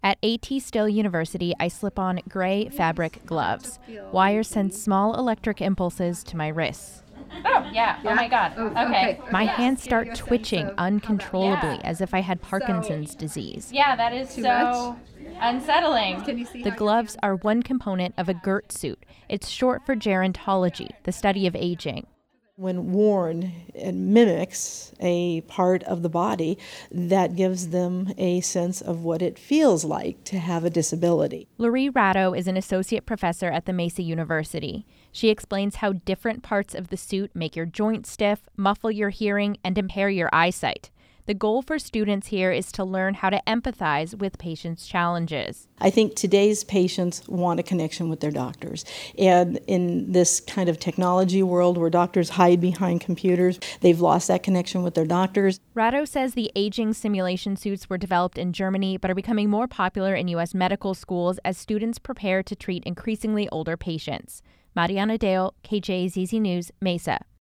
At A.T. Still University, I slip on gray fabric gloves. Wires send small electric impulses to my wrists. Oh, yeah. Oh, my God. Okay. My hands start twitching uncontrollably as if I had Parkinson's disease. Yeah, that is so unsettling. Can you see The gloves are one component of a GERT suit. It's short for gerontology, the study of aging. When worn, it mimics a part of the body that gives them a sense of what it feels like to have a disability. Lori Ratto is an associate professor at the Mesa University. She explains how different parts of the suit make your joints stiff, muffle your hearing, and impair your eyesight. The goal for students here is to learn how to empathize with patients' challenges. I think today's patients want a connection with their doctors. And in this kind of technology world where doctors hide behind computers, they've lost that connection with their doctors. Ratto says the aging simulation suits were developed in Germany but are becoming more popular in U.S. medical schools as students prepare to treat increasingly older patients. Mariana Dale, KJZZ News, Mesa.